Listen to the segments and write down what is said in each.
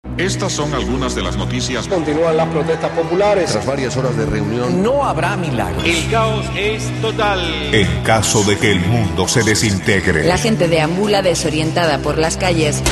Estas son algunas de las noticias. Continúan las protestas populares. Tras varias horas de reunión, no habrá milagros. El caos es total. En caso de que el mundo se desintegre. La gente deambula desorientada por las calles.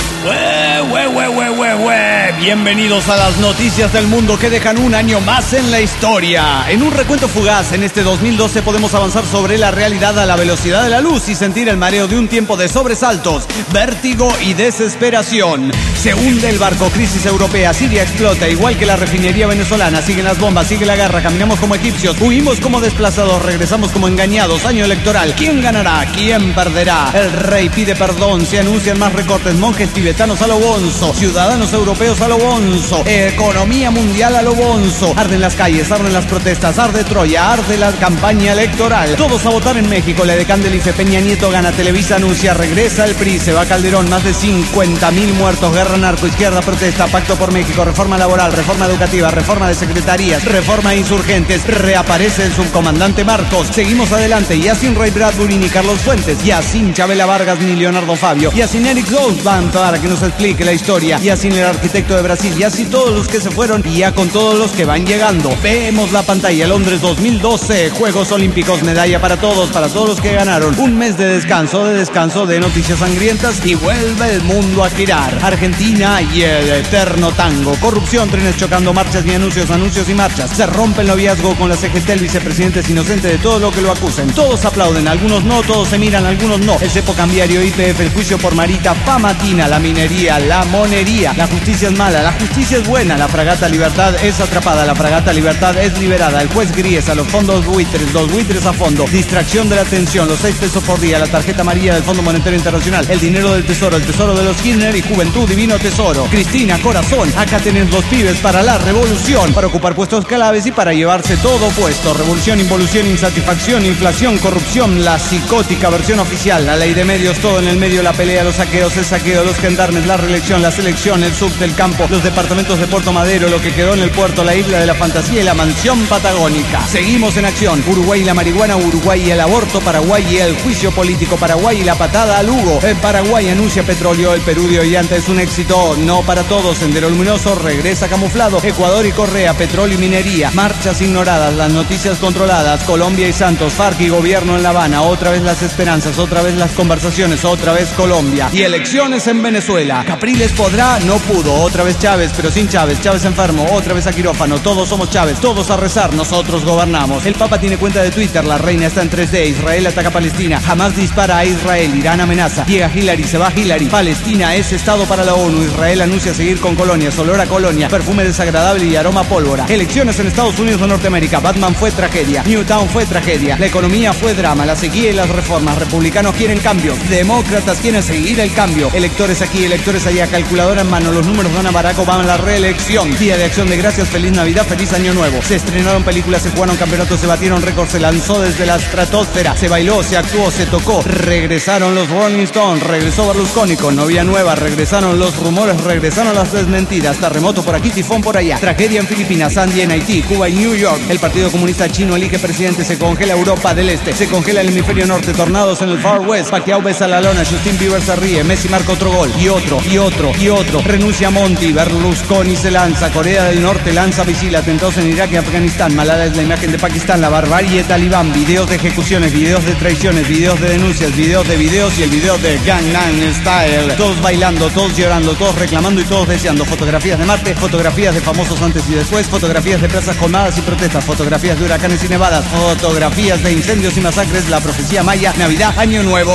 Bienvenidos a las noticias del mundo que dejan un año más en la historia. En un recuento fugaz, en este 2012 podemos avanzar sobre la realidad a la velocidad de la luz y sentir el mareo de un tiempo de sobresaltos, vértigo y desesperación. Se hunde el barco, crisis europea, Siria explota, igual que la refinería venezolana, siguen las bombas, sigue la guerra, caminamos como egipcios, huimos como desplazados, regresamos como engañados, año electoral, ¿quién ganará? ¿Quién perderá? El rey pide perdón, se anuncian más recortes, monjes tibetanos a lo bonzo, ciudadanos europeos a lo bonzo, economía mundial a lo bonzo, arden las calles, arden las protestas, arde Troya, arde la campaña electoral, todos a votar en México, la edecán del IFE, Peña Nieto gana, Televisa anuncia, regresa el PRI, se va Calderón, más de 50.000 muertos, guerra narco, izquierda protesta, pacto por México, reforma laboral, reforma educativa, reforma de secretarías, reforma a insurgentes, reaparece el subcomandante Marcos, seguimos adelante, ya sin Ray Bradbury ni Carlos Fuentes, ya sin Chabela Vargas ni Leonardo Fabio, ya sin Eric Goldman para que nos explique la historia, ya sin el arquitecto de Brasil, ya sin todos los que se fueron y ya con todos los que van llegando. Vemos la pantalla, Londres 2012, Juegos Olímpicos, medalla para todos los que ganaron, un mes de descanso de noticias sangrientas y vuelve el mundo a girar. Argentina y el eterno tango, corrupción, trenes chocando, marchas y anuncios y marchas, se rompe el noviazgo con la CGT, el vicepresidente es inocente de todo lo que lo acusen, todos aplauden, algunos no, todos se miran, algunos no, el cepo cambiario, YPF, el juicio por Marita, Pamatina, la minería, la monería, la justicia es mala, la justicia es buena, la fragata Libertad es atrapada, la fragata Libertad es liberada, el juez Griesa, los fondos buitres, los buitres a fondo, distracción de la atención, los 6 pesos por día, la tarjeta amarilla del Fondo Monetario Internacional, el dinero del tesoro, el tesoro de los Kirchner y Juventud Divino Tesoro, Cristina, corazón, acá tenés los pibes para la revolución, para ocupar puestos claves y para llevarse todo puesto, revolución, involución, insatisfacción, inflación, corrupción, la psicótica versión oficial, la ley de medios, todo en el medio, la pelea, los saqueos, el saqueo, los gendarmes, la reelección, la selección, el sub del campo, los departamentos de Puerto Madero, lo que quedó en el puerto, la isla de la fantasía y la mansión patagónica. Seguimos en acción, Uruguay y la marihuana, Uruguay y el aborto, Paraguay y el juicio político, Paraguay y la patada a Lugo, el Paraguay anuncia petróleo, el Perú de Ollanta es un éxito, no para todos, Sendero Luminoso regresa camuflado, Ecuador y Correa, petróleo y minería, marchas ignoradas, las noticias controladas, Colombia y Santos, FARC y gobierno en La Habana, otra vez las esperanzas, otra vez las conversaciones, otra vez Colombia y elecciones en Venezuela, Capriles podrá, no pudo, otra vez Chávez, pero sin Chávez, Chávez enfermo, otra vez a quirófano, todos somos Chávez, todos a rezar, nosotros gobernamos, el Papa tiene cuenta de Twitter, la reina está en 3D, Israel ataca a Palestina, Hamas dispara a Israel, Irán amenaza, llega Hillary, se va Hillary, Palestina es estado para la ONU, Israel anuncia seguir con colonias, olor a colonia, perfume desagradable y aroma a pólvora, elecciones en Estados Unidos de Norteamérica, Batman fue tragedia, Newtown fue tragedia, la economía fue drama, la sequía y las reformas, republicanos quieren cambio, demócratas quieren seguir el cambio, electores aquí, electores allá, calculadora en mano, los números van a Barack Obama, la reelección, Día de Acción de Gracias, feliz Navidad, feliz Año Nuevo, se estrenaron películas, se jugaron campeonatos, se batieron récords, se lanzó desde la estratosfera, se bailó, se actuó, se tocó, regresaron los Rolling Stones, regresó Berlusconi con novia nueva, regresaron los rumores, regresaron las desmentidas, terremoto por aquí, tifón por allá, tragedia en Filipinas, Sandy en Haití, Cuba y New York, el Partido Comunista Chino elige presidente, se congela Europa del Este, se congela el hemisferio norte, tornados en el Far West, Pacquiao besa la lona, Justin Bieber se ríe, Messi marca otro gol, y otro, renuncia Monti, Berlusconi se lanza, Corea del Norte lanza misil, atentados en Irak y Afganistán, Malala es la imagen de Pakistán, la barbarie talibán, videos de ejecuciones, videos de traiciones, videos de denuncias, videos de videos y el video de Gangnam Style, todos bailando, todos llorando, todos reclamando y todos deseando, fotografías de Marte, fotografías de famosos antes y después, fotografías de plazas colmadas y protestas, fotografías de huracanes y nevadas, fotografías de incendios y masacres, la profecía maya, Navidad, Año Nuevo.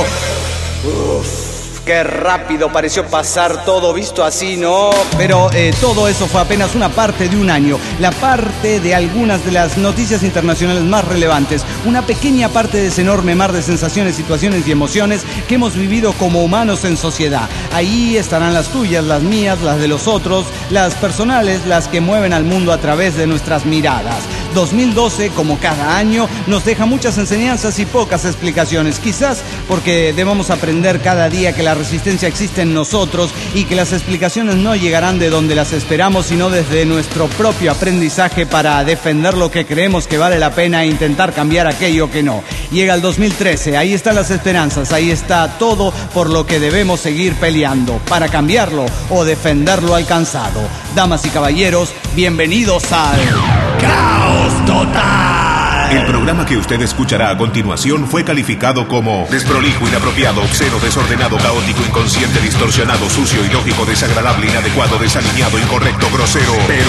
Qué rápido pareció pasar todo visto así, ¿no? Pero todo eso fue apenas una parte de un año, la parte de algunas de las noticias internacionales más relevantes, una pequeña parte de ese enorme mar de sensaciones, situaciones y emociones que hemos vivido como humanos en sociedad. Ahí estarán las tuyas, las mías, las de los otros, las personales, las que mueven al mundo a través de nuestras miradas. 2012, como cada año, nos deja muchas enseñanzas y pocas explicaciones. Quizás porque debamos aprender cada día que la resistencia existe en nosotros y que las explicaciones no llegarán de donde las esperamos, sino desde nuestro propio aprendizaje para defender lo que creemos que vale la pena e intentar cambiar aquello que no. Llega el 2013, ahí están las esperanzas, ahí está todo por lo que debemos seguir peleando, para cambiarlo o defender lo alcanzado. Damas y caballeros, bienvenidos al Caos Total. El programa que usted escuchará a continuación fue calificado como desprolijo, inapropiado, obsceno, desordenado, caótico, inconsciente, distorsionado, sucio, ilógico, desagradable, inadecuado, desalineado, incorrecto, grosero. Pero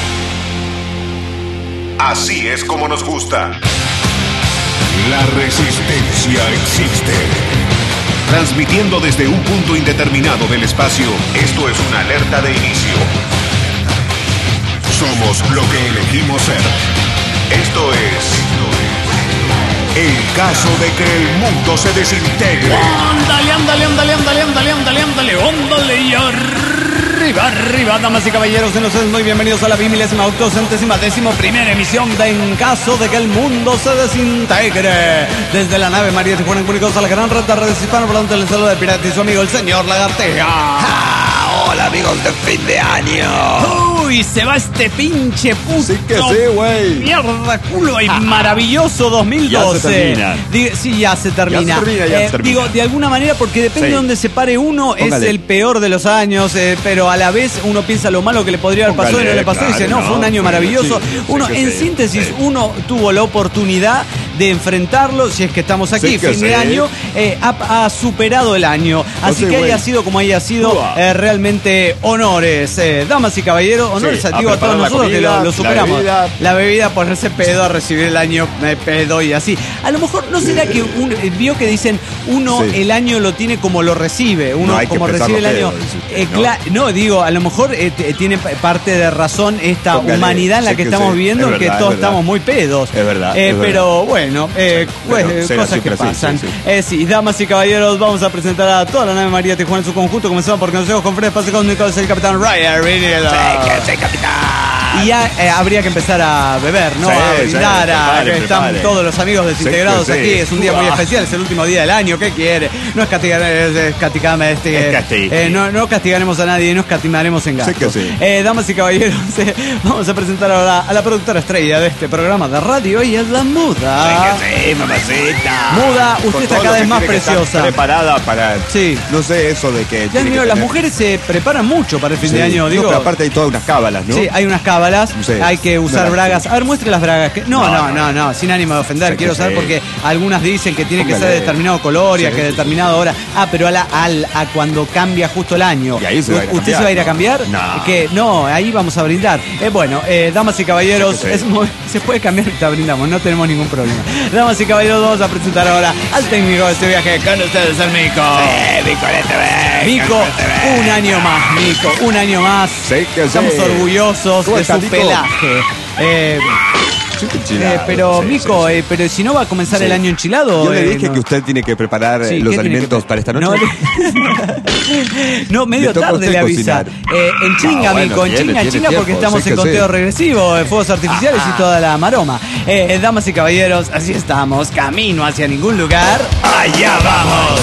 así es como nos gusta. La resistencia existe. Transmitiendo desde un punto indeterminado del espacio, esto es una alerta de inicio. Somos lo que elegimos ser. Esto es el caso de que el mundo se desintegre. Ándale, ándale, ándale, ándale, ándale, ándale, ándale, ándale y arriba, arriba, damas y caballeros, sean ustedes muy bienvenidos a la 28ª emisión de En Caso de que el Mundo se Desintegre. Desde la nave María Tijuana, comunicados a la gran red de redes hispanas, por lo tanto el saludo del pirata y su amigo el señor Lagarteja. Hola amigos de fin de año. Uy, se va este pinche puto. Sí que sí, güey. Mierda, culo y maravilloso 2012. Ya se termina. Sí, ya se termina. Ya se termina. Digo, de alguna manera, porque depende Sí. de dónde se pare uno, Póngale. es el peor de los años, pero a la vez uno piensa lo malo que le podría haber pasado y no le pasó y dice, no, fue un año maravilloso. Sí, Uno, que en sí, síntesis, sí. uno tuvo la oportunidad de enfrentarlo, si es que estamos aquí, Sí que fin de sí. año, ha superado el año. Así sí, que güey. haya sido como haya sido, Uah. realmente honores, damas y caballeros, honores Sí, digo, a todos preparar la nosotros que comida, lo superamos. la bebida, ponerse pedo a recibir el año pedo y así. A lo mejor no será que vio que dicen uno Sí. el año lo tiene como lo recibe, uno No hay que como empezarlo recibe el año. pedo, dice usted, No, digo, a lo mejor tiene parte de razón esta Póngale, humanidad en la sí que que estamos sí. viviendo, Es en que verdad, todos es verdad. estamos muy pedos. Es verdad, es pero bueno, bueno, será cosas que siempre así, pasan. sí, Sí, damas y caballeros, vamos a presentar a toda la nave María Tijuana en su conjunto. Comenzamos por consejos con Fred Pase con Nicolás, el capitán Ryan. Y ya habría que empezar a beber, ¿no? Sí, A brindar, sí, a prepare, que están prepare. todos los amigos desintegrados Sí, sí. aquí. Es un día muy Uah. especial, es el último día del año. ¿Qué quiere? No es castigar, es castigarme Es castigue. no castigaremos a nadie, no escatimaremos en gasto. Sí que sí. Damas y caballeros, vamos a presentar ahora a la productora estrella de este programa de radio. Ella es la Muda. Sí, mamacita. Muda, usted Con está todo cada lo vez que más tiene que estar preciosa. preparada para. Sí. No sé, eso de que. Ya, tiene amigo, que las tener- mujeres se preparan mucho para el fin Sí. de año, No, digo. pero aparte hay todas unas cábalas, ¿no? Sí, hay unas cábalas, Sí. hay que usar No, bragas. A ver, muestre las bragas. No, sin ánimo de ofender. Sí, Quiero que saber sí. porque algunas dicen que tiene que ser Póngale. de determinado color y a Sí, que sí, determinada hora. Pero a cuando cambia justo el año. Y ahí se va a ir a ¿Usted cambiar, se va a ir a ¿no? cambiar? No. Que no, ahí vamos a brindar. Bueno, damas y caballeros, Sí, que sí. se puede cambiar y brindamos, no tenemos ningún problema. Damas y caballeros, vamos a presentar ahora al técnico de este viaje con ustedes, el Mico. Mico, un año más, Mico, un año más. Sí que sí. Estamos orgullosos ¿Cómo de está, su Mico? pelaje. Sí, que enchilado, Pero sí, Mico, sí, sí. pero si no va a comenzar Sí. el año enchilado. Yo le dije no. que usted tiene que preparar Sí, los ¿qué tiene alimentos que- para esta noche. No, medio Le toca a tarde usted le avisa. cocinar. En chinga, bueno, Mico, en tiene chinga tiempo, porque estamos sí en que conteo sí. regresivo, de fuegos artificiales y toda la maroma. Damas y caballeros, así estamos, camino hacia ningún lugar. ¡Allá vamos!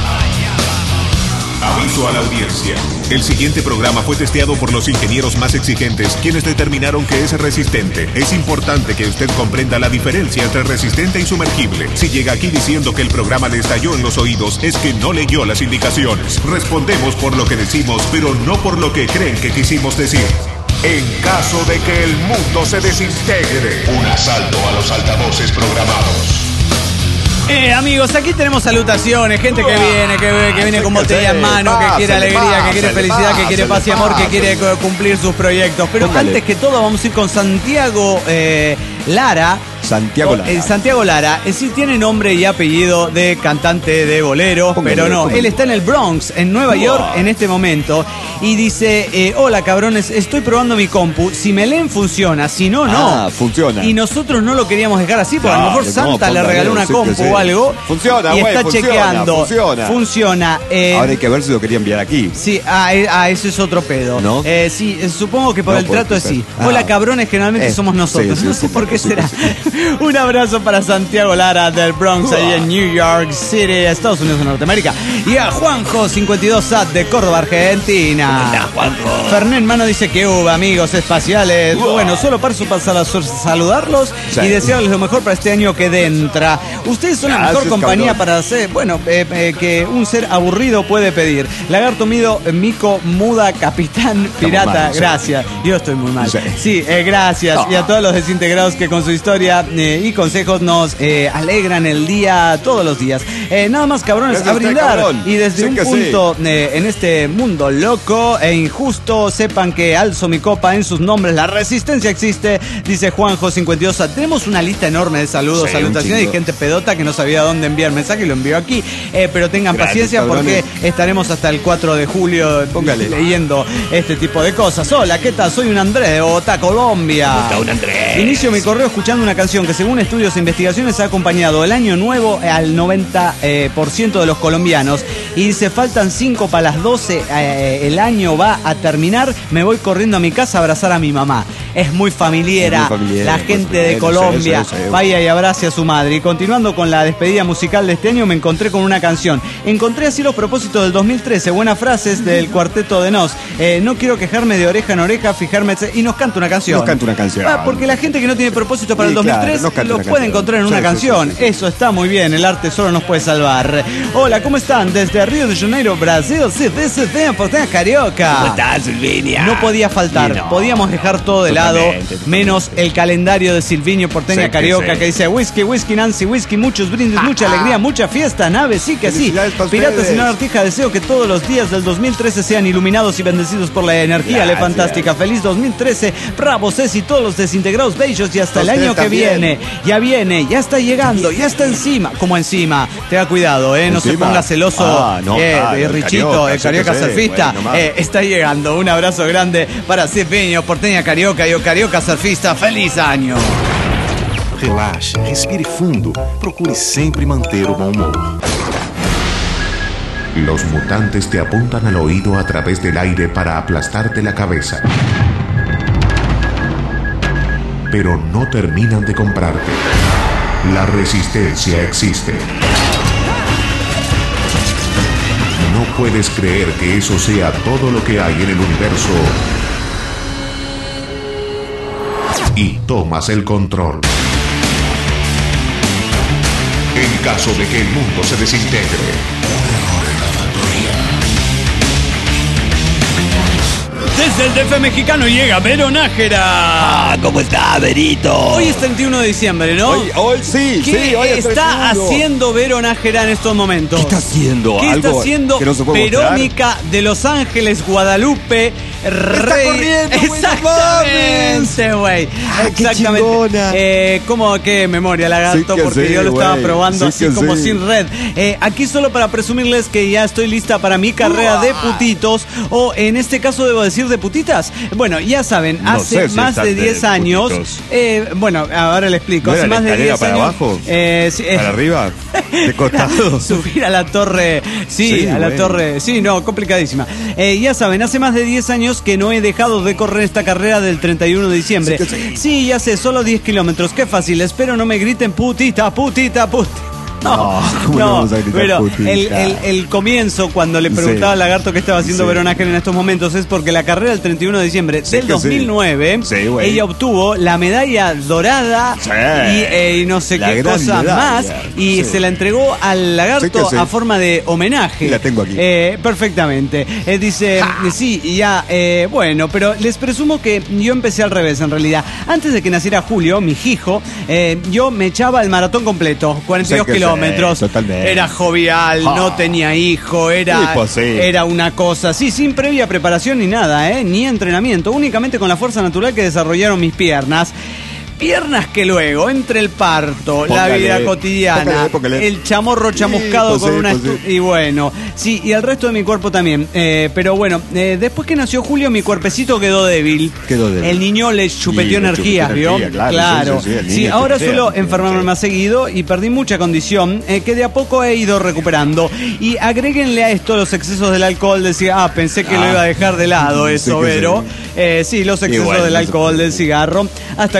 Aviso a la audiencia. El siguiente programa fue testeado por los ingenieros más exigentes, quienes determinaron que es resistente. Es importante que usted comprenda la diferencia entre resistente y sumergible. Si llega aquí diciendo que el programa le estalló en los oídos, es que no leyó las indicaciones. Respondemos por lo que decimos, pero no por lo que creen que quisimos decir. En caso de que el mundo se desintegre, un asalto a los altavoces programados. Amigos, aquí tenemos salutaciones, gente que viene con botella en mano, que quiere alegría, que quiere felicidad, que quiere paz y amor, que quiere cumplir sus proyectos. Pero Póngale. antes que todo vamos a ir con Santiago Lara. Santiago Lara. Santiago Lara, sí tiene nombre y apellido de cantante de bolero, Póngale, pero no, póngale. él está en el Bronx, en Nueva York, en este momento, y dice, hola cabrones, estoy probando mi compu, si me leen funciona, si no, no. Ah, funciona. Y nosotros no lo queríamos dejar así, porque a lo No, mejor no, Santa le póngale, regaló una sí que compu sí. o algo. Funciona, y güey, está funciona, chequeando. funciona. Ahora hay que ver si lo quería enviar aquí. Sí, ese es otro pedo. ¿No? Sí, supongo que por No, el puede trato es ser. sí. Ah. Hola cabrones, generalmente somos nosotros. sí, no sé por ¿Qué será? Un abrazo para Santiago Lara del Bronx, ahí en New York City, Estados Unidos de Norteamérica. Y a Juanjo 52 Sat de Córdoba, Argentina. Fernén Mano dice que hubo amigos espaciales. Bueno, solo paso para saludarlos y desearles lo mejor para este año que entra. Ustedes son la mejor compañía para hacer, que un ser aburrido puede pedir. Lagarto Mico Muda Capitán Pirata, gracias. Yo estoy muy mal. Sí, gracias. Y a todos los desintegrados que con su historia y consejos nos alegran el día todos los días. Nada más, cabrones, a brindar. Y desde un punto en este mundo loco e injusto, sepan que alzo mi copa en sus nombres. La resistencia existe, dice Juanjo 52. Tenemos una lista enorme de saludos, salutaciones y gente pedota que no sabía dónde enviar mensaje y lo envió aquí. Pero tengan paciencia porque estaremos hasta el 4 de julio leyendo este tipo de cosas. Hola, ¿qué tal? Soy un Andrés de Bogotá, Colombia. Inicio mi correo escuchando una canción que según estudios e investigaciones ha acompañado el año nuevo al 90% de los colombianos. Y dice, faltan 5 para las 12, el año va a terminar, me voy corriendo a mi casa a abrazar a mi mamá. Es muy familiera, la gente de Colombia. Vaya y abrace a su madre. Y continuando con la despedida musical de este año, me encontré con una canción. Encontré así los propósitos del 2013, buenas frases del Cuarteto de Nos. No quiero quejarme de oreja en oreja, fijarme... Y nos canta una canción. Porque la gente que no tiene propósito para el 2003 los puede encontrar en una canción. Eso está muy bien, el arte solo nos puede salvar. Hola, ¿cómo están? Desde Río de Janeiro, Brasil, Porteña Carioca. ¿Cómo estás, Silvinia? No podía faltar, podíamos dejar todo de lado, menos el calendario de Silvinio Porteña Carioca, que dice whisky, Nancy, whisky, muchos brindis, mucha alegría, mucha fiesta, nave, sí que sí. Piratas y no Artija, deseo que todos los días del 2013 sean iluminados y bendecidos por la energía Le Fantástica. Feliz 2013, bravo Ceci, todos los desintegrados bellos y hasta el año que viene. Ya viene, ya está llegando, ya está encima. Como encima, tenga cuidado, no se ponga celoso. Richito, el Carioca surfista, está llegando. Un abrazo grande para Silvinio Porteña Carioca y el Carioca surfista. ¡Feliz año! Relaxe, respire fundo, procure sempre manter o bom humor. Los mutantes te apuntan al oído a través del aire para aplastarte la cabeza. Pero no terminan de comprarte. La resistencia existe. No puedes creer que eso sea todo lo que hay en el universo. Y tomas el control. En caso de que el mundo se desintegre. Desde el DF mexicano llega Vero Nájera. ¿Cómo está, Verito? Hoy es 31 de diciembre, ¿no? Hoy sí. ¿Qué está haciendo Vero Nájera en estos momentos? ¿Qué está haciendo? ¿Qué está haciendo Verónica de Los Ángeles, Guadalupe? Está corriendo, exactamente, güey. Exactamente. ¿Cómo qué memoria, lagarto? Porque yo lo estaba probando así como sin red. Aquí solo para presumirles que ya estoy lista para mi carrera de putitos, o en este caso debo decir de putitas. Bueno, ya saben, hace más de 10 años. Bueno, ahora le explico. ¿No hace más de 10 para años. Abajo? Sí, ¿Para arriba? ¿De costado? Subir a la torre. Sí, a la torre. Sí, no, complicadísima. Ya saben, hace más de 10 años que no he dejado de correr esta carrera del 31 de diciembre. Sí, ya sé, solo 10 kilómetros. Qué fácil. Espero no me griten putita. No, pero el comienzo, cuando le preguntaba al lagarto qué estaba haciendo Vero Nájera en estos momentos, es porque la carrera del 31 de diciembre del 2009, ella obtuvo la medalla dorada y no sé qué cosas más, y se la entregó al lagarto a forma de homenaje. La tengo aquí. Perfectamente. Dice, bueno, pero les presumo que yo empecé al revés, en realidad. Antes de que naciera Julio, mi hijo, yo me echaba el maratón completo, 42 kilómetros. Era jovial, no tenía hijo, era una cosa así, sin previa preparación ni nada, ni entrenamiento, únicamente con la fuerza natural que desarrollaron mis piernas. Piernas que luego, entre el parto, la vida cotidiana, el chamorro chamuscado con una... Y bueno, sí, y el resto de mi cuerpo también. Pero bueno, después que nació Julio, mi cuerpecito quedó débil. El niño le chupeteó energías, ¿vio? Claro. Sí, ahora suelo enfermarme más seguido y perdí mucha condición que de a poco he ido recuperando. Y agréguenle a esto los excesos del alcohol. Decía, pensé que lo iba a dejar de lado eso, pero... sí, los excesos del alcohol, del cigarro, hasta que el cuerpo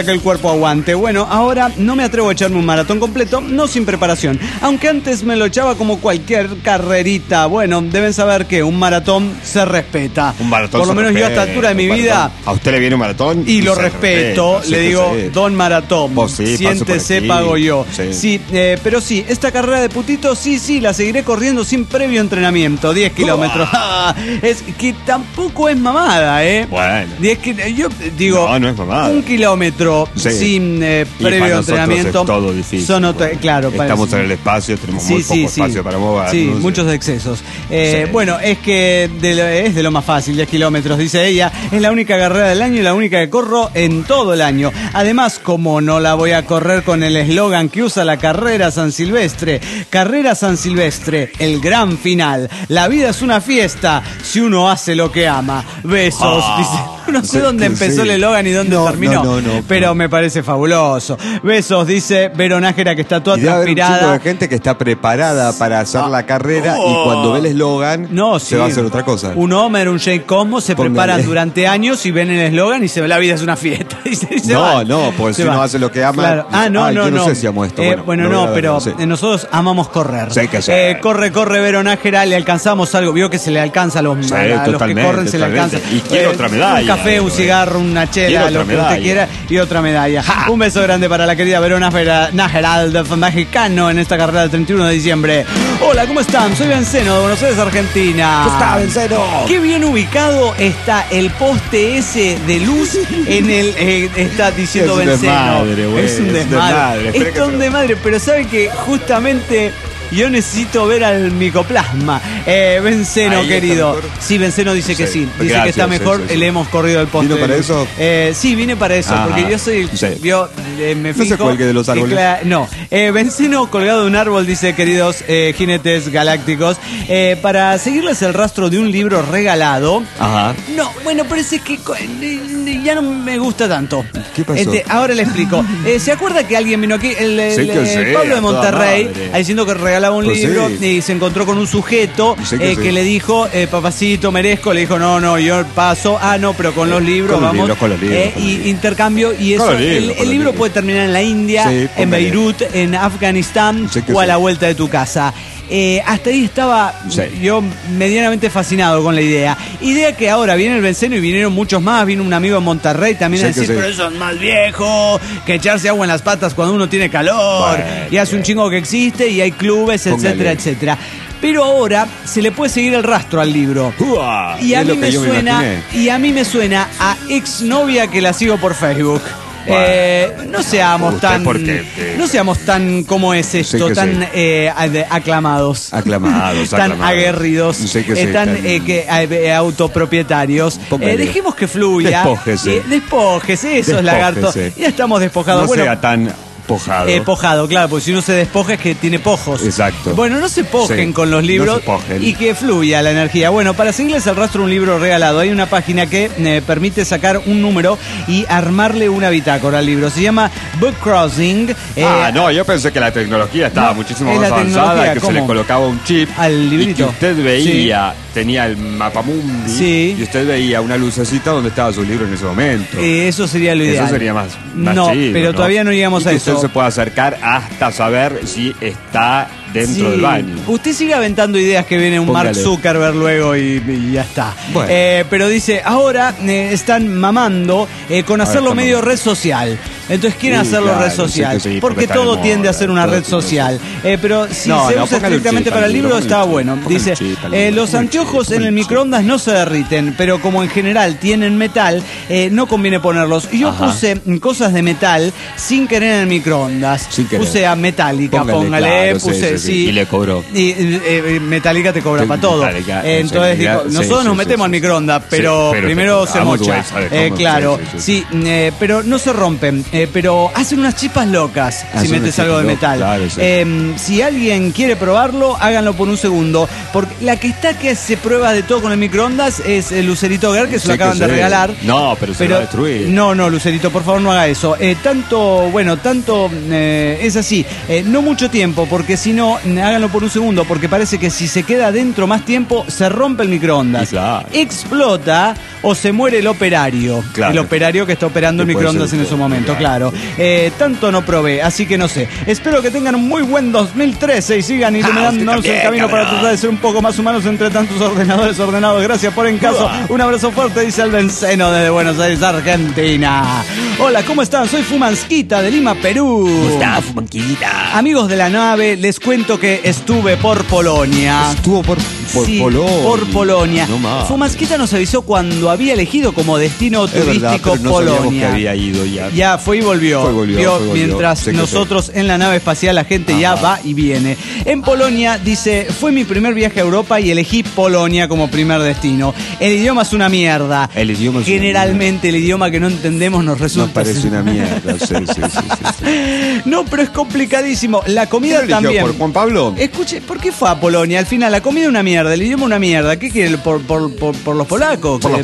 aguante. Bueno, ahora no me atrevo a echarme un maratón completo, no sin preparación. Aunque antes me lo echaba como cualquier carrerita. Bueno, deben saber que un maratón se respeta. Un maratón por lo menos yo a esta altura de mi vida. ¿A usted le viene un maratón? Y lo respeto, respeta, le digo, don Maratón, vos sí, siéntese, pago yo. Sí, pero sí, esta carrera de putito, sí, la seguiré corriendo sin previo entrenamiento, 10 kilómetros. Es que tampoco es mamada, Bueno. 10 yo digo, no es mamada. 1 kilómetro sin previo entrenamiento. Es todo difícil. Claro, estamos en el espacio, tenemos muy poco espacio para mover. Sí, muchos excesos. Bueno, es que es de lo más fácil, 10 kilómetros, dice ella. Es la única carrera del año y la única que corro en todo el año. Además, como no la voy a correr con el eslogan que usa la Carrera San Silvestre. Carrera San Silvestre, el gran final. La vida es una fiesta si uno hace lo que ama. Besos, dice. No sé dónde empezó el eslogan y dónde terminó, pero me parece fabuloso. Besos, dice Veronájera, que está toda transpirada. Hay un chico de gente que está preparada para hacer la carrera y cuando ve el eslogan se va a hacer otra cosa. Un Homer, un Jake Cosmo se preparan durante años y ven el eslogan y se ve la vida es una fiesta. Porque si uno hace lo que ama. Claro. Yo no sé si amo esto. Pero nosotros amamos correr. Sí, que sí. Corre, Veronájera, le alcanzamos algo. Vio que se le alcanza a los que corren, se le alcanza. Y quiere otra medalla. Un café, un cigarro, una chela, lo que usted quiera, y otra medalla. Un beso grande para la querida Veronájera mexicano en esta carrera del 31 de diciembre. Hola, ¿cómo están? Soy Benceno de Buenos Aires, Argentina. ¿Cómo está, Benceno? Qué bien ubicado está el poste ese de luz en el... está diciendo Benceno. Es un desmadre. Es un desmadre, pero sabe que justamente... Yo necesito ver al micoplasma. Benceno, querido. Sí, Benceno dice que sí. Dice que está mejor. Le hemos corrido el poste. ¿Vino para eso? Sí, vine para eso. Porque yo soy... me fijo... No se cuelgue de los árboles. Benceno colgado de un árbol, dice, queridos jinetes galácticos. Para seguirles el rastro de un libro regalado. Ajá. No, bueno, parece que ya no me gusta tanto. ¿Qué pasó? Ahora le explico. ¿Se acuerda que alguien vino aquí? El Pablo de Monterrey, diciendo que regalaba un libro y se encontró con un sujeto que le dijo, papacito, merezco. Le dijo, no, yo paso. No, pero con los libros vamos. Y intercambio. Y eso, el libro puede terminar en la India, en Beirut, en Afganistán o a la vuelta de tu casa. Hasta ahí estaba yo medianamente fascinado con la idea. Idea que ahora viene el Benceno y vinieron muchos más. Vino un amigo en Monterrey también a decir, pero eso es más viejo que echarse agua en las patas cuando uno tiene calor. Y hace un chingo que existe y hay clubes, etcétera, etcétera. Pero ahora se le puede seguir el rastro al libro. Y a mí me suena a exnovia que la sigo por Facebook. No seamos tan como es esto, tan aclamados, tan aguerridos, tan autopropietarios. Dejemos que fluya. Despójese, eso es lagarto. Ya estamos despojados. No sea tan pojado, claro, porque si uno se despoja es que tiene pojos. Exacto. Bueno, no se pojen con los libros y que fluya la energía. Bueno, para seguirles el rastro de un libro regalado, hay una página que permite sacar un número y armarle una bitácora al libro. Se llama Book Crossing. Yo pensé que la tecnología estaba muchísimo más avanzada, que se le colocaba un chip al librito. Y que usted veía, tenía el mapamundi y usted veía una lucecita donde estaba su libro en ese momento. Eso sería lo ideal. Eso sería más chido, pero todavía no llegamos a eso. Usted se puede acercar hasta saber si está dentro del baño. Usted sigue aventando ideas que viene un Mark Zuckerberg luego y ya está. Bueno. Pero dice, ahora están mamando con hacerlo medio red social. Entonces quieren hacerlo red social. Porque todo tiende a ser una red social. Pero si se usa estrictamente para el libro, está bueno. Dice, los anteojos en el microondas no se derriten, pero como en general tienen metal, no conviene ponerlos. Y yo puse cosas de metal sin querer en el microondas. Puse a Metallica, póngale, puse... Sí. Y le cobró. Y Metallica te cobra para todo. Entonces digo, nosotros nos metemos al microondas, pero primero se mocha. Claro, pero no se rompen. Pero hacen unas chispas locas si metes algo de metal. Claro, si alguien quiere probarlo, háganlo por un segundo. Porque la que hace pruebas de todo con el microondas es el Lucerito Guerre, que se lo acaban de regalar. No, pero se lo va a destruir. No, Lucerito, por favor, no haga eso. Tanto es así. No mucho tiempo, porque si no, no, háganlo por un segundo, porque parece que si se queda dentro más tiempo, se rompe el microondas. Claro. Explota o se muere el operario. Claro. El operario que está operando el Que puede microondas ser en ese todo, momento, claro. Tanto no probé, así que no sé. Espero que tengan un muy buen 2013 y sigan iluminándonos el camino para tratar de ser un poco más humanos entre tantos ordenadores ordenados. Gracias por en caso. Un abrazo fuerte, dice Albenceno desde Buenos Aires, Argentina. Hola, ¿cómo están? Soy Fumansquita de Lima, Perú. ¿Cómo está, Fumanquita? Amigos de la nave, les cuento que estuve por Polonia. Estuvo por Sí, Polonia. por Polonia. No más. Fumansquita nos avisó cuando había elegido como destino Es verdad, turístico pero no sabíamos que Polonia. había ido ya. Ya fue y volvió. Volvió. Mientras Sé que nosotros en la nave espacial la gente ya va y viene. En Polonia dice, fue mi primer viaje a Europa y elegí Polonia como primer destino. El idioma es una mierda. El idioma es una Generalmente el idioma que no entendemos nos resulta... Nos parece una mierda. Sí. No, pero es complicadísimo. La comida ¿Quién lo eligió? también. ¿Por Juan Pablo? Escuche, ¿por qué fue a Polonia? Al final, la comida es una mierda, el idioma una mierda. ¿Qué quiere? ¿Por los polacos? Por los polacos. Por los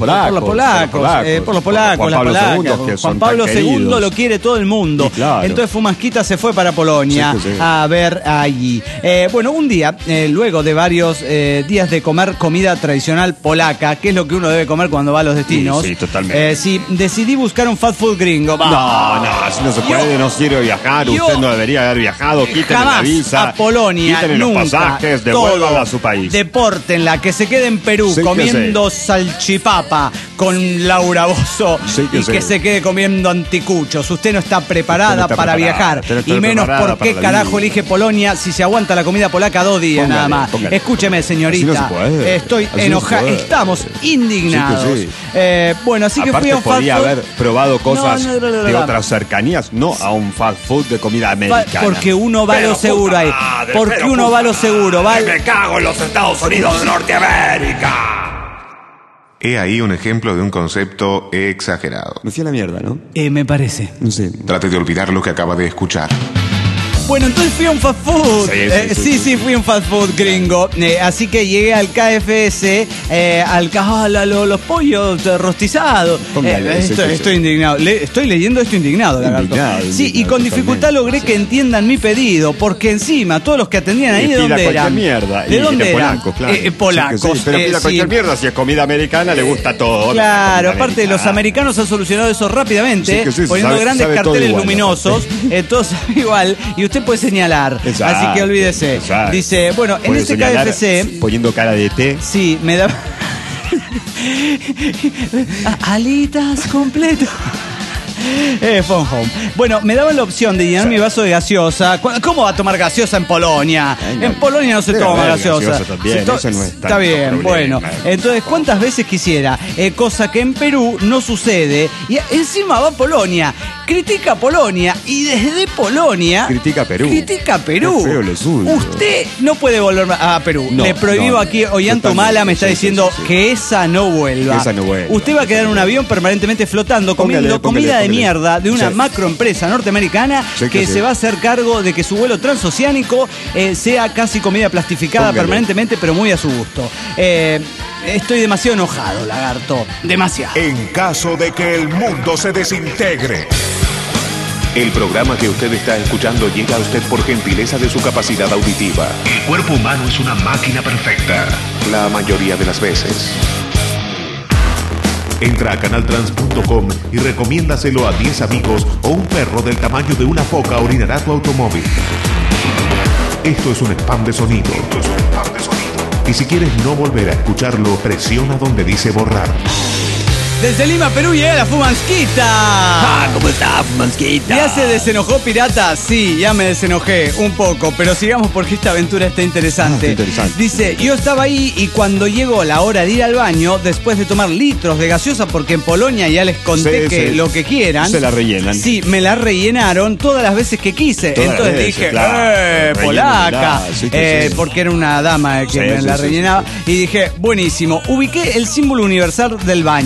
polacos, Juan las Pablo polacas. II, que son Juan Pablo tan II queridos. lo quiere todo el mundo. Sí, claro. Entonces Fumansquita se fue para Polonia Sí. a ver allí. Bueno, un día, luego de varios días de comer comida tradicional polaca, que es lo que uno debe comer cuando va a los destinos. Sí, totalmente. Sí, decidí buscar un fast food gringo. No, así no se puede, no quiero viajar, yo usted no debería haber viajado, quítenle la jamás visa, a Polonia, quítenle nunca, los pasajes, devuélvanla a su país. Depórtenla, que se quede en Perú Sí, comiendo salchipapa con Laura Bozzo Sí, y que se quede comiendo anticuchos. Usted no está preparada Usted no está para preparada, viajar. usted no está Y menos preparada por qué para la carajo vida. elige Polonia si se aguanta la comida polaca 2 días Póngale, nada más. póngale. Escúcheme, señorita. Así no se puede. Estoy Así no se enojada. puede. Estamos indignados. Sí que Bueno, así que fui Aparte a un fast podía food. haber probado cosas No, de otras cercanías, no a un fast food de comida americana. Porque uno va a lo seguro ahí. Porque uno va a lo seguro. Va Me cago en los Estados Unidos de Norteamérica. He ahí un ejemplo de un concepto exagerado. Me fui a la mierda, ¿no? Me parece. No sé. Trate de olvidar lo que acaba de escuchar. Bueno, entonces fui a un fast food. Sí, Fui a un fast food gringo. Así que llegué al KFC, los pollos rostizados. Póngale, Estoy indignado. Estoy leyendo esto indignado, lagarto. Indignado, Sí, y con totalmente. dificultad logré que entiendan mi pedido, porque encima todos los que atendían ahí, Y ¿de pida dónde cualquier eran? mierda. ¿De Y dónde de eran? polacos, claro. Polacos. Sí, pero pida cualquier sí. mierda. Si es comida americana, le gusta todo. Claro, La comida aparte los americana. americanos han solucionado eso rápidamente, Sí, que sí, poniendo sabe grandes todo carteles igual, luminosos, todo sabe igual, y usted puede señalar. Exacto, Así que olvídese. exacto. Dice, bueno, en Puede este señalar KFC, poniendo cara de té. sí, me da... Alitas completo. Phone Home. Bueno, me daban la opción de llenar mi vaso de gaseosa. ¿Cómo va a tomar gaseosa en Polonia? Ay, no. En Polonia no se Debe toma haber gaseosa. gaseosa también, eso no es Está tanto bien, problema. bueno. Entonces, ¿cuántas veces quisiera? Cosa que en Perú no sucede. Y encima va a Polonia. Critica a Polonia. Y desde Polonia... Critica a Perú. Critica a Perú. Qué feo lo suyo. Usted no puede volver a Perú. No, Le prohíbo no, aquí, Ollanta totalmente, Humala me está sí, diciendo sí. que esa no vuelva. Que esa no vuelva. Usted va a quedar en un avión permanentemente flotando, comiendo Póngale, comida de póngale. mierda de una Sí. macroempresa norteamericana Sí, que sí. se va a hacer cargo de que su vuelo transoceánico sea casi comida plastificada Póngale. permanentemente, pero muy a su gusto. Estoy demasiado enojado, lagarto. Demasiado. En caso de que el mundo se desintegre. El programa que usted está escuchando llega a usted por gentileza de su capacidad auditiva. El cuerpo humano es una máquina perfecta. La mayoría de las veces. Entra a canaltrans.com y recomiéndaselo a 10 amigos o un perro del tamaño de una foca orinará tu automóvil. Esto es un spam de sonido. Y si quieres no volver a escucharlo, presiona donde dice borrar. Desde Lima, Perú, llega la Fumansquita. ¿Cómo está, Fumansquita? ¿Ya se desenojó, pirata? Sí, ya me desenojé un poco, pero sigamos porque esta aventura está interesante. Está interesante. Dice, yo estaba ahí y cuando llegó la hora de ir al baño, después de tomar litros de gaseosa, porque en Polonia ya les conté Sí, que sí. lo que quieran. Se la rellenan. Sí, me la rellenaron todas las veces que quise. Todas las Entonces veces, dije, claro. polaca. Sí que sí. Porque era una dama que Sí, me sí, la sí, rellenaba. Y dije, buenísimo. Ubiqué el símbolo universal del baño.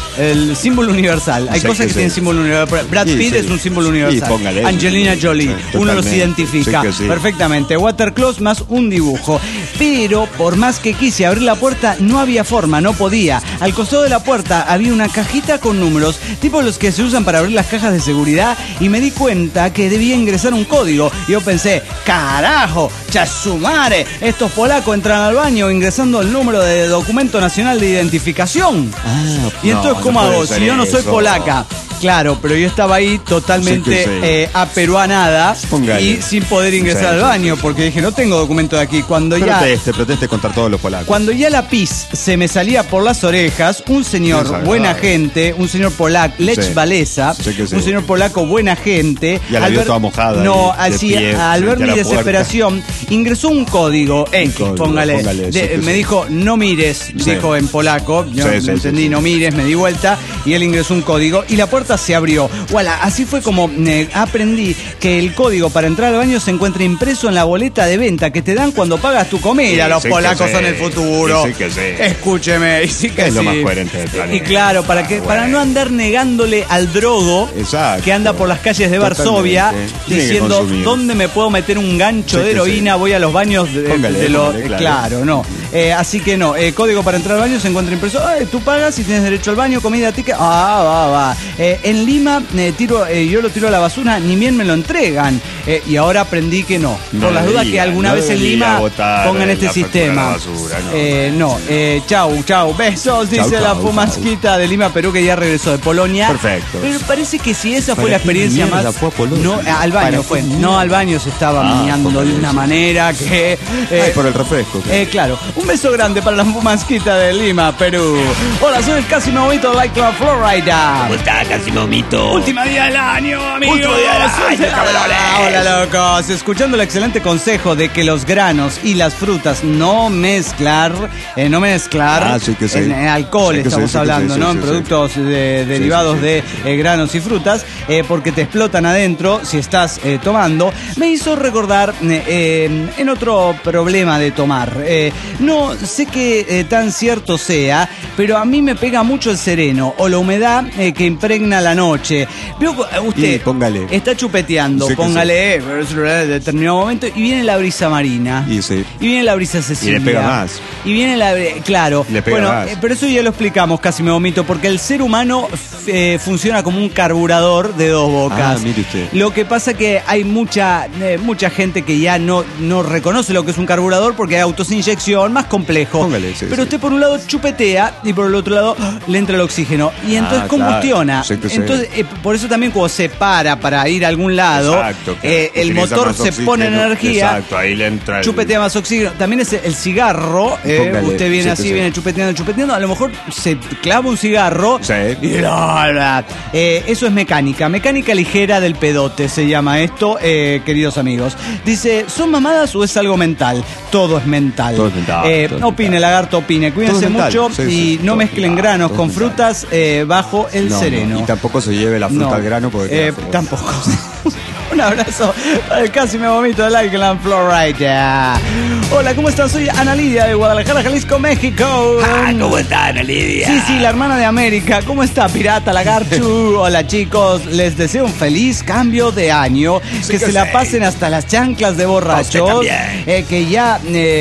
el símbolo universal. Hay cosas que tienen símbolo universal. Brad Pitt es un símbolo universal. Póngale, Angelina Jolie, uno los identifica perfectamente. Watercloset más un dibujo. Pero por más que quise abrir la puerta, no había forma, no podía. Al costado de la puerta había una cajita con números, tipo los que se usan para abrir las cajas de seguridad, y me di cuenta que debía ingresar un código. Y yo pensé, carajo, chasumare, estos polacos entran al baño ingresando el número de documento nacional de identificación. Y entonces, ¿cómo hago? Si yo no soy polaca. Claro, pero yo estaba ahí totalmente aperuanada y sin poder ingresar al baño, porque dije, no tengo documento de aquí. Cuando proteste contra todos los polacos. Cuando ya la pis se me salía por las orejas, un señor buena gente, un señor polaco, Lech Walesa, un señor polaco buena gente. Y la vio toda mojada. No, así, al ver mi desesperación, ingresó un código X, póngale. Me dijo, no mires, dijo en polaco. Yo entendí, no mires, me di vuelta y él ingresó un código y la puerta se abrió. Voilà, así fue como aprendí que el código para entrar al baño se encuentra impreso en la boleta de venta que te dan cuando pagas tu comida. Los polacos son el futuro. Escúcheme. Es lo más coherente del planeta. Y claro, para no andar negándole al drogo que anda por las calles de Varsovia diciendo dónde me puedo meter un gancho de heroína, voy a los baños claro, no. Así que no, código para entrar al baño se encuentra impreso. Tú pagas y tienes derecho al baño, comida, ticket. Va. En Lima yo lo tiro a la basura, ni bien me lo entregan. Y ahora aprendí que no. Por las dudas que alguna vez en Lima pongan este sistema. Chau. Besos, dice la fumasquita de Lima, Perú, que ya regresó de Polonia. Perfecto. Pero parece que si esa fue la experiencia más. Fue a Polonia? No, al baño fue. No, al baño se estaba meando de una manera que. Por el refresco. Claro. Un beso grande para la fumasquita de Lima, Perú. Hola, soy el Casi Momito Like la Florida. ¿Cómo está, Casi Momito? Último día del año, amigos. Último día del año, cabrones. Hola, locos. Escuchando el excelente consejo de que los granos y las frutas no mezclar. Sí que sí. En alcohol estamos hablando, ¿no? En productos derivados de granos y frutas, porque te explotan adentro si estás tomando. Me hizo recordar en otro problema de tomar. No sé qué tan cierto sea, pero a mí me pega mucho el sereno o la humedad que impregna la noche. Veo usted está chupeteando, póngale en determinado momento y viene la brisa marina. Y viene la brisa Cecilia. Y le pega más. Y viene claro. Le pega más. Pero eso ya lo explicamos, Casi me vomito, porque el ser humano funciona como un carburador de dos bocas. Mire usted. Lo que pasa que hay mucha gente que ya no reconoce lo que es un carburador porque hay autos de inyección, más complejo. Pero usted por un lado chupetea y por el otro lado le entra el oxígeno y entonces combustiona. Entonces por eso también cuando se para ir a algún lado, el motor se pone en energía. Ahí le entra chupetea más oxígeno. También es el cigarro. Usted viene así, viene chupeteando. A lo mejor se clava un cigarro. Y eso es mecánica ligera del pedote, se llama esto, queridos amigos. Dice, ¿son mamadas o es algo mental? Todo es mental. Opine, lagarto, opine. Cuídense mucho y no mezclen granos con frutas bajo el sereno. Y tampoco se lleve la fruta al grano porque tampoco. Un abrazo para el Casi me vomito de Lakeland, Florida. Hola, ¿cómo están? Soy Ana Lidia de Guadalajara, Jalisco, México. ¿Cómo está, Ana Lidia? Sí, la hermana de América. ¿Cómo está, pirata lagarchu? Hola, chicos. Les deseo un feliz cambio de año. Que se la pasen hasta las chanclas de borrachos. Que ya,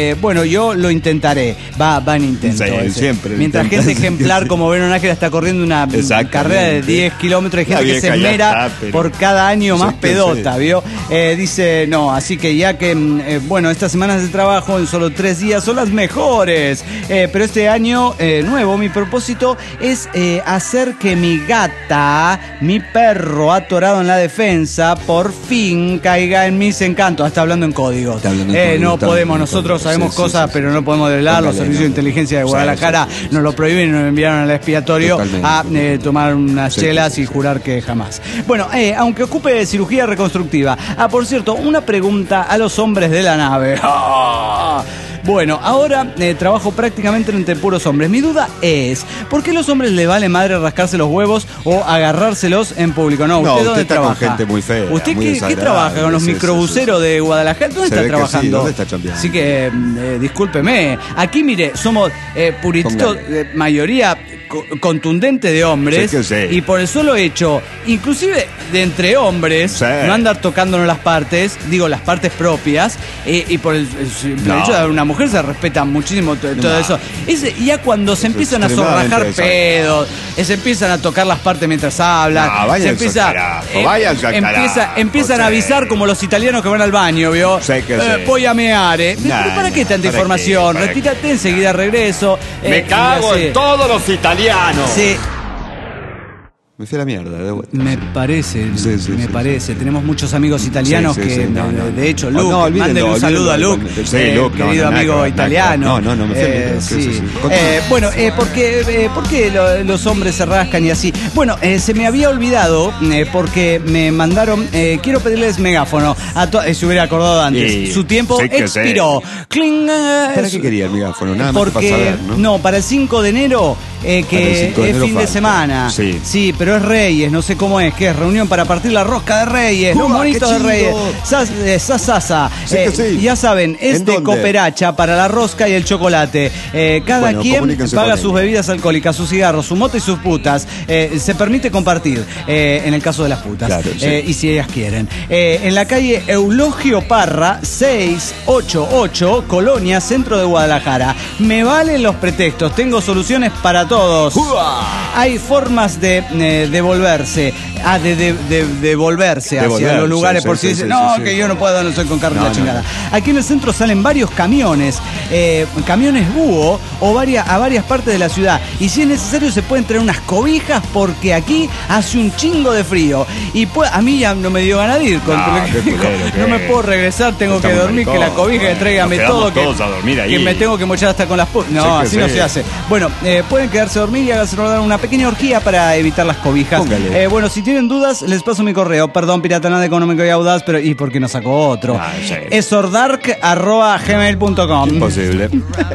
yo lo intentaré. Va en intento. Siempre. Mientras gente ejemplar como Verón Nájera está corriendo una carrera de 10 kilómetros, hay gente que se esmera por cada año más pedota, ¿vio? Dice, no, así que ya que, estas semanas de trabajo en solo 3 días son las mejores. Pero este año nuevo, mi propósito es hacer que mi gata, mi perro atorado en la defensa, por fin caiga en mis encantos. Está hablando en código. No podemos, nosotros sabemos cosas, pero no podemos develar. Los servicios de inteligencia de Guadalajara nos lo prohíben y nos enviaron al expiatorio a tomar unas chelas y jurar que jamás. Bueno, aunque ocupe cirugía reconstructiva. Por cierto, una pregunta a los hombres de la nave. Bueno, ahora trabajo prácticamente entre puros hombres. Mi duda es, ¿por qué a los hombres les vale madre rascarse los huevos o agarrárselos en público? No, ¿usted dónde trabaja? Con gente muy fea. ¿Usted qué trabaja? ¿Con los microbuseros de Guadalajara? ¿Dónde está trabajando? ¿Dónde está chambeando? Así que, discúlpeme. Aquí, mire, somos purititos, mayoría contundente de hombres. Sí que sí. Y por el solo hecho, inclusive de entre hombres, Sí. no andar tocándonos las partes propias, y por el hecho de haber una mujer se respeta muchísimo todo eso. Ya cuando se empiezan a zorrajar pedos, se empiezan a tocar las partes mientras hablan, se empieza, empiezan a avisar como los italianos que van al baño, ¿vio? Sí que sí. Voy a mear, ¿Pero para qué tanta información? Retírate, enseguida regreso. Me cago en todos los italianos. Sí. Me fui a la mierda, de vuelta. Me parece, Sí, me parece. Tenemos muchos amigos italianos Sí, no. de hecho, Luke, No, olvídenlo, mándenle un saludo a Luke, sí, Luke, querido amigo italiano. No, me fui a la mierda. Sí. Bueno, ¿por qué los hombres se rascan y así? Bueno, se me había olvidado, porque me mandaron, quiero pedirles megáfono. Se hubiera acordado antes. Sí, Su tiempo sí que expiró. Cling, ¿Para qué quería el megáfono? Nada más porque, para saber, ¿no? Para el 5 de enero, que es fin de semana. Sí, pero es Reyes, no sé cómo es, que es reunión para partir la rosca de Reyes, los monitos de Reyes. Sasa. Sí. Ya saben, es ¿En de dónde? cooperacha para la rosca y el chocolate. Cada quien comuníquense paga con sus ellos. bebidas alcohólicas, sus cigarros, su moto y sus putas. Se permite compartir, en el caso de las putas. Claro, sí. Y si ellas quieren. En la calle Eulogio Parra, 688, Colonia, centro de Guadalajara. Me valen los pretextos, tengo soluciones para todos. Hay formas de devolverse. De volverse hacia los lugares, por si dicen, que yo no puedo, no soy con carne la chingada. Aquí en el centro salen varios camiones, camiones búho, a varias partes de la ciudad. Y si es necesario se pueden traer unas cobijas, porque aquí hace un chingo de frío. Y a mí ya no me dio ganas de ir. No me puedo regresar, tengo que dormir, que la cobija que tráigame todo, que me tengo que mochar hasta con las putas. No, así no se hace. Bueno, pueden quedarse a dormir y háganse una pequeña orgía para evitar las cobijas. Bueno, si tienen dudas, les paso mi correo. Perdón, pirata nada económico y audaz, pero ¿y por qué no sacó otro? esordark@gmail.com. Imposible.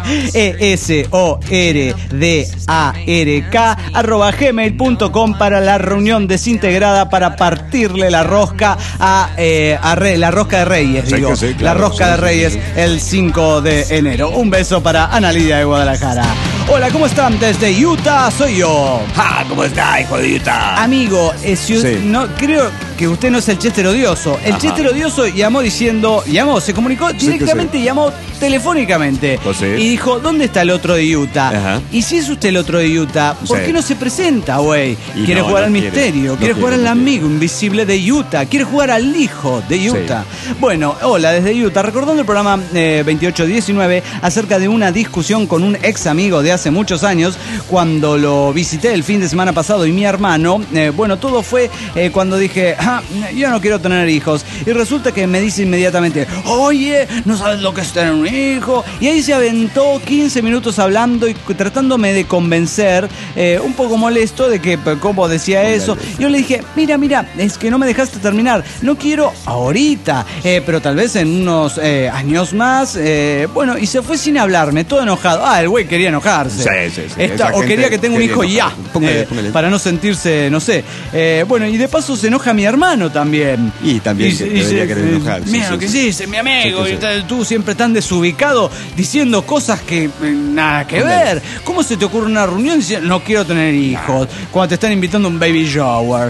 esordark@gmail.com para la reunión desintegrada para partirle la rosca la rosca de Reyes, digo. Sí, claro, la rosca de Reyes el 5 de enero. Un beso para Ana Lidia de Guadalajara. Hola, ¿cómo están? Desde Utah soy yo. ¿Cómo está, hijo de Utah? Amigo, no creo que usted no es el Chester odioso. El Chester odioso llamó, se comunicó directamente, llamó telefónicamente. Y dijo, ¿dónde está el otro de Utah? Y si es usted el otro de Utah, ¿por qué no se presenta, güey? Quiere jugar al misterio, quiere jugar al amigo invisible de Utah, quiere jugar al hijo de Utah. Bueno, hola, desde Utah, recordando el programa 2819 acerca de una discusión con un ex amigo de hace muchos años, cuando lo visité el fin de semana pasado y mi hermano, todo fue cuando dije, yo no quiero tener hijos, y resulta que me dice inmediatamente, oye, no sabes lo que es tener un hijo, y ahí se aventó 15 minutos hablando y tratándome de convencer, un poco molesto de que cómo decía eso. Yo le dije, mira, es que no me dejaste terminar, no quiero ahorita, pero tal vez en unos años más, y se fue sin hablarme, todo enojado. El güey quería enojarse. Sí. O quería que tenga un hijo ya, póngale. para no sentirse, no sé. Y de paso se enoja mi hermano también. Y también debería querer enojarse. Mira lo que dice mi amigo, tú siempre tan desubicado diciendo cosas que nada que ver. ¿Cómo se te ocurre una reunión diciendo no quiero tener hijos cuando te están invitando a un baby shower?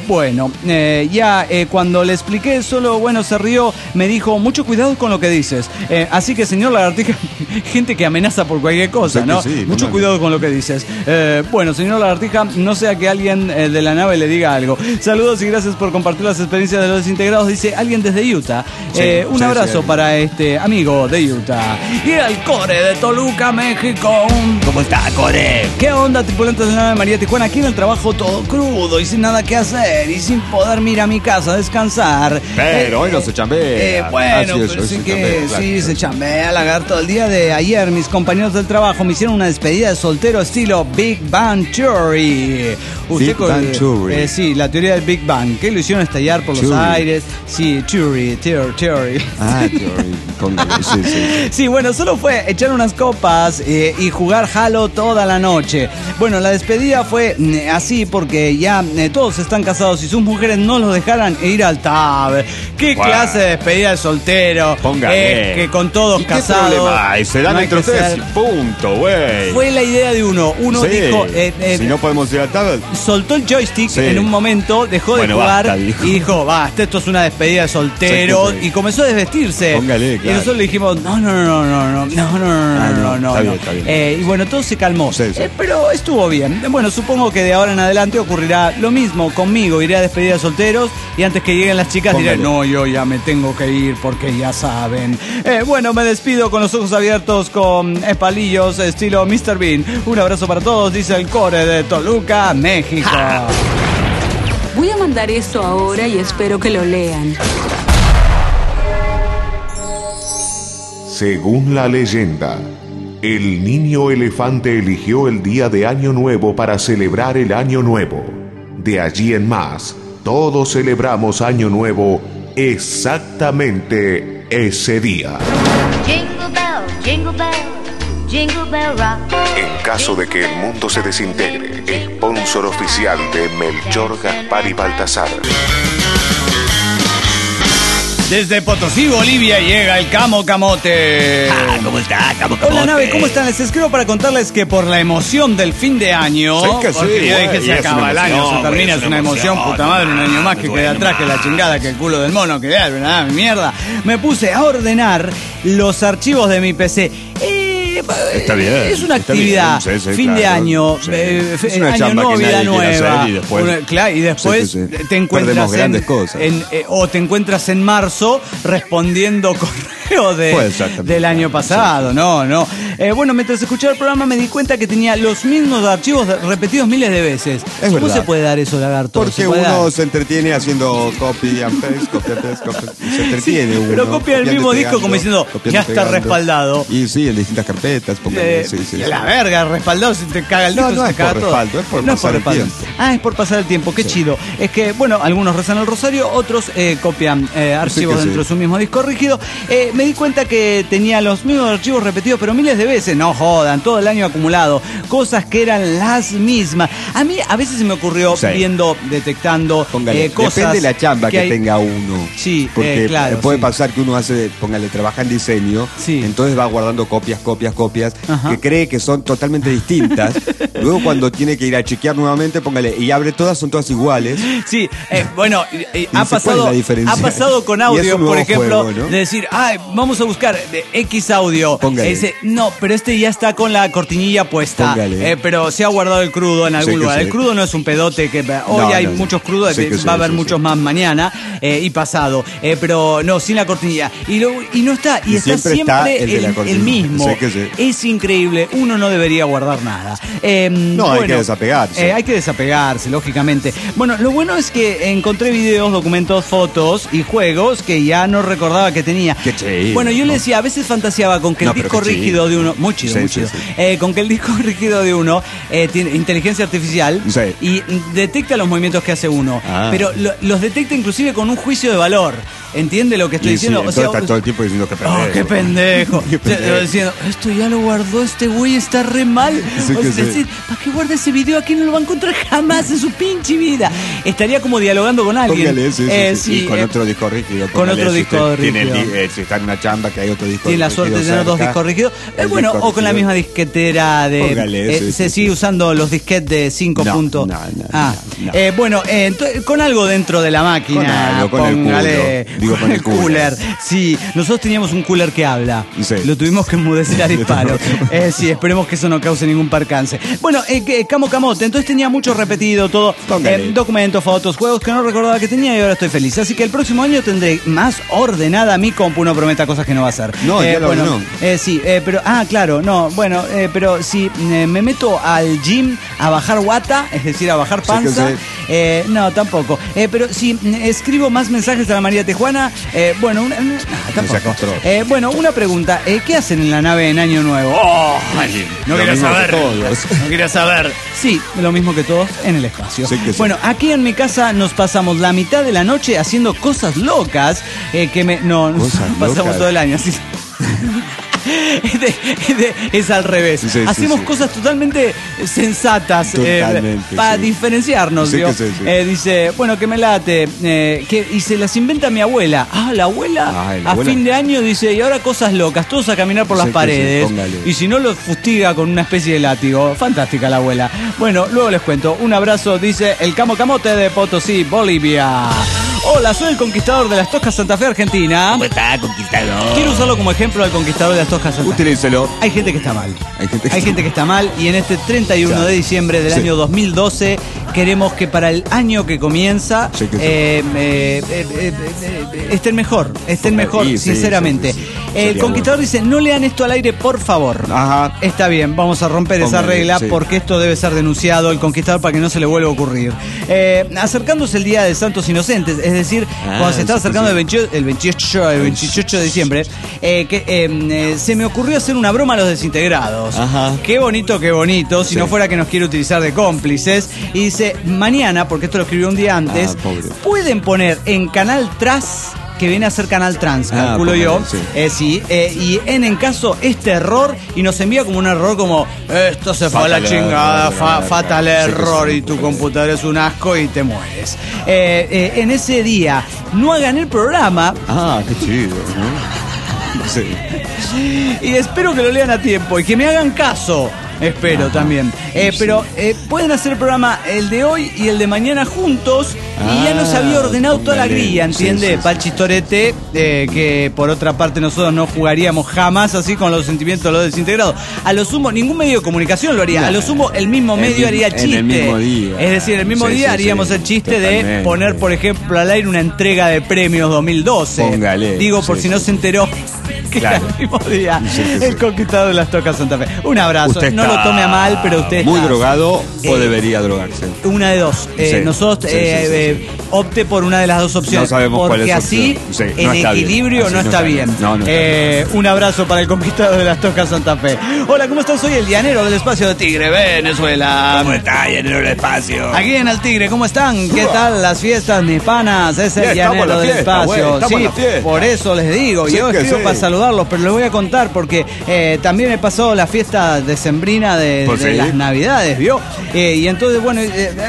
Cuando le expliqué, solo se rió, me dijo, mucho cuidado con lo que dices. Así que, señor Lagartija, gente que amenaza por cualquier cosa, ¿no? Mucho cuidado con lo que dices. Señor Lagartija, no sea que alguien de la nave le diga algo. Saludos y gracias por compartir las experiencias de los desintegrados, dice alguien desde Utah. Un abrazo para este amigo de Utah. Y el Core de Toluca, México. ¿Cómo está, Core? ¿Qué onda, tripulantes de la nave María Tijuana? Aquí en el trabajo todo crudo y sin nada que hacer y sin poder ir a mi casa a descansar. Pero hoy no se chambea. Se chambea, lagarto. El día de ayer mis compañeros del trabajo me hicieron una despedida de soltero estilo Big Bang Theory. Big Bang Theory. Sí, la teoría del Big Bang. ¿Qué lo hicieron estallar por los aires. Sí, Theory. Ah, Theory. Sí. Sí, bueno, solo fue echar unas copas y jugar Halo toda la noche. Bueno, la despedida fue así porque ya todos están casados y sus mujeres no los dejaran ir al tab. ¿Qué clase de despedida de soltero? Póngale. Que con todos casados. ¿Qué problema hay? Se dan entre ustedes. Punto, güey. Fue la idea de uno. Uno dijo... si no podemos ir al tab... Soltó el joystick en un momento, dejó de jugar basta, y dijo, basta, esto es una despedida de soltero. Y comenzó a desvestirse. Póngale, claro. Y nosotros le dijimos, no. Está bien. Y bueno, todo se calmó. Pero estuvo bien. Bueno, supongo que de ahora en adelante ocurrirá lo mismo conmigo. Iré a despedida de solteros y antes que lleguen las chicas diré, no, yo ya me tengo que ir porque ya saben. Bueno, me despido con los ojos abiertos con palillos estilo Mr. Bean. Un abrazo para todos, dice el Core de Toluca, México. Voy a mandar esto ahora y espero que lo lean. Según la leyenda, el niño elefante eligió el día de Año Nuevo para celebrar el Año Nuevo. De allí en más, todos celebramos Año Nuevo exactamente ese día. Jingle bell, jingle bell, jingle bell rock. En caso de que el mundo se desintegre, sponsor oficial de Melchor, Gaspar y Baltasar. Desde Potosí, Bolivia, llega el Camo Camote. ¿Cómo está, Camo Camote? Hola, nave, ¿cómo están? Les escribo para contarles que por la emoción del fin de año... que sí, porque yo dije, se acaba el año, se termina, es una emoción, puta madre, un año más que queda atrás, que la chingada, que el culo del mono, que nada, mi mierda. Me puse a ordenar los archivos de mi PC. Está bien. Es una actividad, fin de año, es una año chamba nuevo, que vida nadie quiere nueva. hacer y después, Te encuentras grandes cosas. o te encuentras en marzo respondiendo correo del año pasado. No. Bueno, mientras escuchaba el programa me di cuenta que tenía los mismos archivos repetidos miles de veces. ¿Cómo se puede dar eso, lagarto? Porque uno se entretiene haciendo copy and paste, se entretiene uno. Pero copia el mismo disco como diciendo, ya está respaldado. Y sí, en distintas carpetas. La verga, respaldado, si te caga el disco, no se es caga por todo. respaldo, es por pasar el tiempo. Ah, es por pasar el tiempo, qué chido. Es que, bueno, algunos rezan el rosario, otros copian archivos dentro de su mismo disco rígido. Me di cuenta que tenía los mismos archivos repetidos, pero miles de veces. No jodan, todo el año acumulado. Cosas que eran las mismas. A mí a veces se me ocurrió viendo, detectando cosas. Depende de la chamba que tenga uno. Sí, porque claro. Puede pasar que uno trabaja en diseño, entonces va guardando copias, que cree que son totalmente distintas. Luego cuando tiene que ir a chequear nuevamente, y abre todas, son todas iguales. Sí, bueno, ha pasado con audio, por ejemplo, juego, ¿no? De decir, vamos a buscar de X audio. Dice, no, pero este ya está con la cortinilla puesta. Pero se ha guardado el crudo en algún lugar. El crudo no es un pedote que hoy hay muchos crudos, va a haber muchos más mañana y pasado. Pero no, sin la cortinilla. Y no está, y está siempre el mismo. Es increíble, uno no debería guardar nada. Hay que desapegarse. Hay que desapegarse, lógicamente. Bueno, lo bueno es que encontré videos, documentos, fotos y juegos que ya no recordaba que tenía. Qué chido. Bueno, yo le decía, a veces fantaseaba con que el disco rígido de uno... Muy chido. Con que el disco rígido de uno tiene inteligencia artificial y detecta los movimientos que hace uno. Pero los detecta inclusive con un juicio de valor. ¿Entiende lo que estoy diciendo? O sea, está todo el tiempo diciendo que pendejo. ¡Qué pendejo! Diciendo, esto ya lo guardó este güey, está re mal. Es decir, ¿para qué guarda ese video? Aquí no lo va a encontrar jamás en su pinche vida. Estaría como dialogando con alguien. Póngale, y con otro disco rígido. Con otro disco rígido. Si está en una chamba que hay otro disco rígido. Tiene la suerte de tener dos discos rígidos. Bueno, o con la misma disquetera de... Póngale, se sigue usando los disquetes de 5 puntos. Bueno, con algo dentro de la máquina. Póngale. Con el cooler. Sí, nosotros teníamos un cooler que habla. Lo tuvimos que enmudecer a disparo. Esperemos que eso no cause ningún percance. Bueno, Camo Camote, entonces tenía mucho repetido todo. Documentos, fotos, juegos que no recordaba que tenía y ahora estoy feliz. Así que el próximo año tendré más ordenada mi compu. No prometa cosas que no va a hacer. No, ya lo ordenó. Pero, claro, no, bueno, pero si me meto al gym a bajar guata, es decir, a bajar panza, No, tampoco. Pero si escribo más mensajes a la María Tejuana, bueno, tampoco. Bueno, una pregunta. ¿Qué hacen en la nave en Año Nuevo? Oh, no quería saber. No quería saber. Sí, lo mismo que todos en el espacio. Sí, bueno, aquí en mi casa nos pasamos la mitad de la noche haciendo cosas locas pasamos todo el año así. Es al revés. Sí, hacemos cosas totalmente sensatas para diferenciarnos. Dice, bueno, que me late. Y se las inventa mi abuela. La abuela a fin de año dice, y ahora cosas locas, todos a caminar por las paredes. Y si no, los fustiga con una especie de látigo. Fantástica la abuela. Bueno, luego les cuento. Un abrazo, dice el Camote de Potosí, Bolivia. Hola, soy el conquistador de las Toscas Santa Fe, Argentina. ¿Cómo está, conquistador? Quiero usarlo como ejemplo al conquistador de las Toscas Santa Fe. Utilícelo. Hay gente que está mal. Hay gente que está mal y en este 31 de diciembre del año 2012 queremos que para el año que comienza estén mejor, sinceramente. El conquistador dice, no lean esto al aire, por favor. Ajá. Está bien, vamos a romper esa regla porque esto debe ser denunciado el conquistador para que no se le vuelva a ocurrir. Acercándose el Día de Santos Inocentes, es decir, cuando se está acercando el 28 de diciembre, se me ocurrió hacer una broma a los desintegrados. Ajá. Qué bonito, si no fuera que nos quiere utilizar de cómplices. Y dice, mañana, porque esto lo escribió un día antes, pueden poner en Canal Tras, que viene a ser Canal Trans, calculo yo. Y en caso este error, y nos envía como un error como esto se fue a la chingada, fatal error, y tu computadora es un asco y te mueres. En ese día no hagan el programa. Qué chido, ¿no? Sí. Y espero que lo lean a tiempo y que me hagan caso. Espero también. Pero pueden hacer el programa el de hoy y el de mañana juntos. Y ya nos había ordenado toda la grilla, ¿entiende? Palchistorete, que por otra parte nosotros no jugaríamos jamás así con los sentimientos de los desintegrados. A lo sumo, ningún medio de comunicación lo haría. A lo sumo, el mismo medio haría chiste. En el mismo día. Es decir, el mismo día haríamos el chiste de poner, por ejemplo, al aire una entrega de premios 2012. Póngale. Digo, por si no se enteró. Que era el mismo día el conquistador de las Toscas Santa Fe. Un abrazo. No lo tome a mal, pero usted muy está drogado o debería drogarse. Una de dos. Nosotros opte por una de las dos opciones. No sabemos cuál es. Porque así, en equilibrio, no está bien. Un abrazo para el conquistador de las Toscas Santa Fe. Hola, ¿cómo estás? Soy el llanero del espacio de Tigre, Venezuela. ¿Cómo está, llanero del espacio? Aquí en el Tigre, ¿cómo están? ¿Qué tal las fiestas, mis panas? Es el llanero del espacio. Sí, por eso les digo. Yo escribo para saludarlos, pero les voy a contar porque también he pasado la fiesta decembrina de las Navidades, ¿vio? Y entonces, bueno,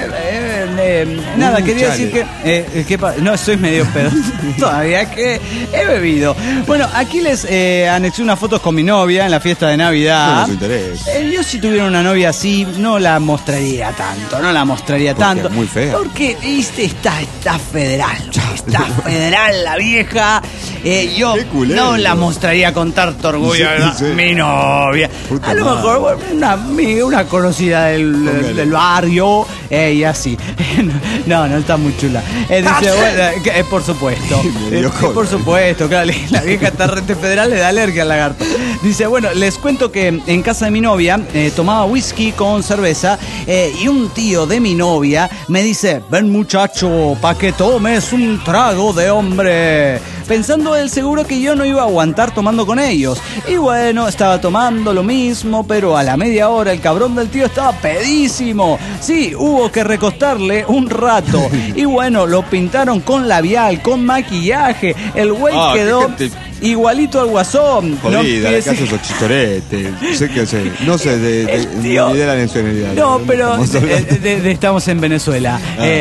nada, quería decir que no, soy medio pedo todavía, que he bebido. Bueno, aquí les anexé unas fotos con mi novia en la fiesta de Navidad. Yo si tuviera una novia así, no la mostraría tanto. Muy fea. Porque, viste, está federal. Está federal la vieja. Yo no la mostraría con tanto orgullo, mi novia. A lo mejor una conocida del barrio y así. No está muy chula. Dice, bueno, por supuesto. Por supuesto, claro, la vieja está rete federal, le da alergia al lagarto. Dice, bueno, les cuento que en casa de mi novia tomaba whisky con cerveza y un tío de mi novia me dice, ven muchacho, pa' que tomes un trago de hombre. Pensando él seguro que yo no iba a aguantar tomando con ellos. Y bueno, estaba tomando lo mismo, pero a la media hora el cabrón del tío estaba pedísimo. Sí, hubo que recostarle un rato. Y bueno, lo pintaron con labial, con maquillaje. El güey quedó igualito al Guasón. Jodida, no caso esos chistorete. No sé ni de la nacionalidad. No, pero estamos en Venezuela.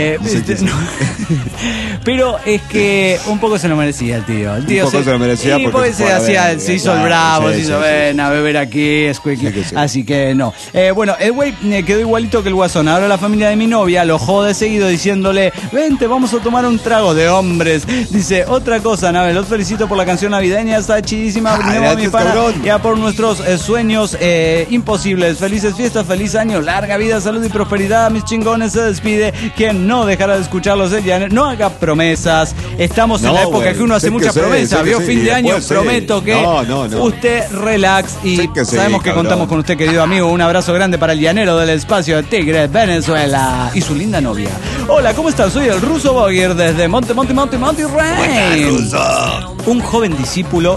Pero es que un poco se lo merecía el tío. El tío un poco se lo merecía porque se hizo el bravo, se hizo ven a beber aquí, así que no. Bueno, el güey quedó igualito que el Guasón. Ahora la familia de mi novia lo jode seguido diciéndole, vente, vamos a tomar un trago de hombres. Dice, otra cosa, Nabel, los felicito por la canción navideña navideña está chidísima. Brindemos, mi pana, ya por nuestros sueños imposibles. Felices fiestas, feliz año, larga vida, salud y prosperidad. Mis chingones, se despide quien no dejará de escucharlos. No haga promesas. Estamos en la época que uno hace muchas promesas. Vio, fin de año, prometo que usted relax y sabemos que contamos con usted, querido amigo. Un abrazo grande para el llanero del espacio de Tigre, Venezuela, y su linda novia. Hola, ¿cómo estás? Soy el Ruso Boyer desde Monte Rey. Un joven discípulo.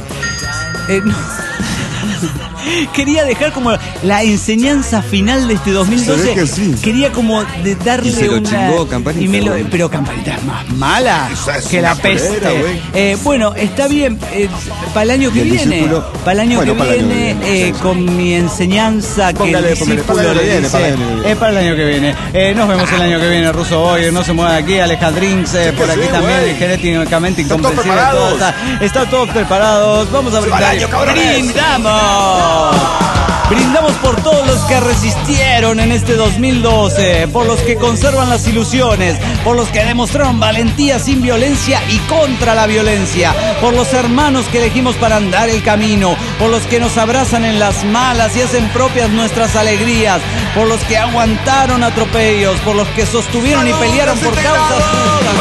Quería dejar como la enseñanza final de este 2012. Que sí. Quería como de darle una... Chingó, Campanita, pero Campanita es más mala que la peste. Bueno, está bien. Para el año que viene. Para el año que viene, con mi enseñanza que el discípulo le dice. Para el año que viene. Nos vemos el año que viene, Ruso Boyer. No se mueva de aquí. Alejandrins, por aquí también. Genéticamente incomprensible. Está todos preparados. Vamos a brindar. ¡Brindamos! Brindamos por todos los que resistieron en este 2012, por los que conservan las ilusiones, por los que demostraron valentía sin violencia y contra la violencia, por los hermanos que elegimos para andar el camino, por los que nos abrazan en las malas y hacen propias nuestras alegrías, por los que aguantaron atropellos, por los que sostuvieron y pelearon por causas justas.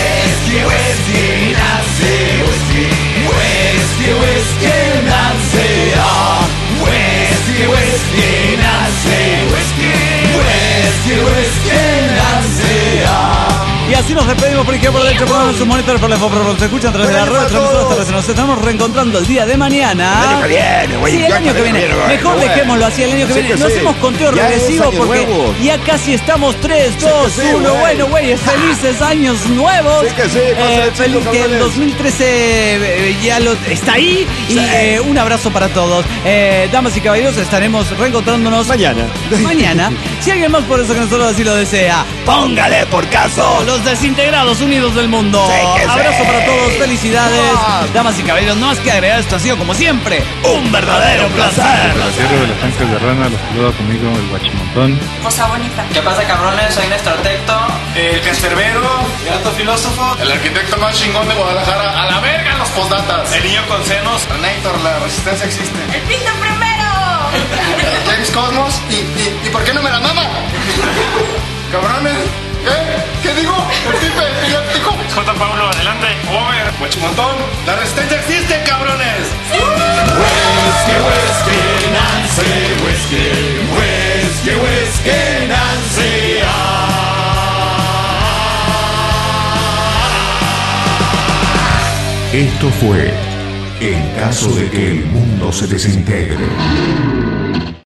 Y así nos despedimos por izquierda, por derecha, por nuestros monitores, por la se escuchan a través de la red, nos estamos reencontrando el día de mañana. El año que viene, güey. Sí, el año que viene. Mejor dejémoslo así, el año que viene. No hacemos conteo regresivo porque ya casi estamos 3, 2, 1. Bueno, güey, felices años nuevos. Feliz que el 2013 ya está ahí. Y un abrazo para todos. Damas y caballeros, estaremos reencontrándonos mañana. Si alguien más por eso que nosotros así lo desea, póngale por caso. Los desintegrados unidos del mundo. Abrazo para todos, felicidades. Damas y caballeros, no más que agregar, esto ha sido como siempre un verdadero placer. La tierra de los tanques de rana, los saluda conmigo el Guachimontón. Cosa bonita. ¿Qué pasa, cabrones? Soy Néstor Tecto, el cancerbero, el alto filósofo, el arquitecto más chingón de Guadalajara. A la verga los postdatas. El niño con senos. Renator, la resistencia existe. ¡El pinto primero! James Cosmos. ¿Y por qué no me la mama? Cabrones. ¿Qué digo? El pipe epiléptico. J. Pablo, adelante. Over. Guachimontón. La resistencia existe, cabrones. Whiskey, Nancy. Esto fue En caso de que el mundo se desintegre.